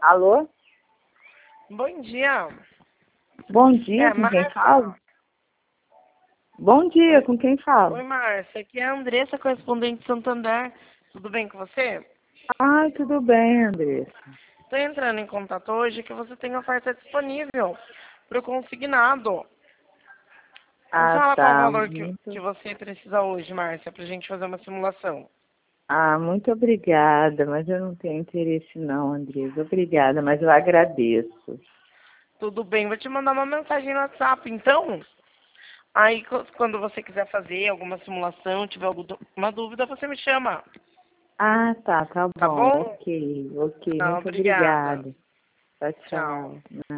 Alô? Bom dia. Bom dia, É, com quem Márcia. falo? Bom dia, com quem falo? Oi, Márcia. Aqui é a Andressa, correspondente de Santander. Tudo bem com você? Ai, tudo bem, Andressa. Estou entrando em contato hoje que você tem oferta disponível para o consignado. Me Ah, fala qual o tá. valor que você precisa hoje, Márcia, para a gente fazer uma simulação. Muito obrigada, mas eu não tenho interesse não, Andressa. Obrigada, mas eu agradeço. Tudo bem, vou te mandar uma mensagem no WhatsApp, então. Aí, quando você quiser fazer alguma simulação, tiver alguma dúvida, você me chama. Tá Tá bom. bom? Ok, Não, muito obrigada. obrigada. Tchau, Tchau. tchau.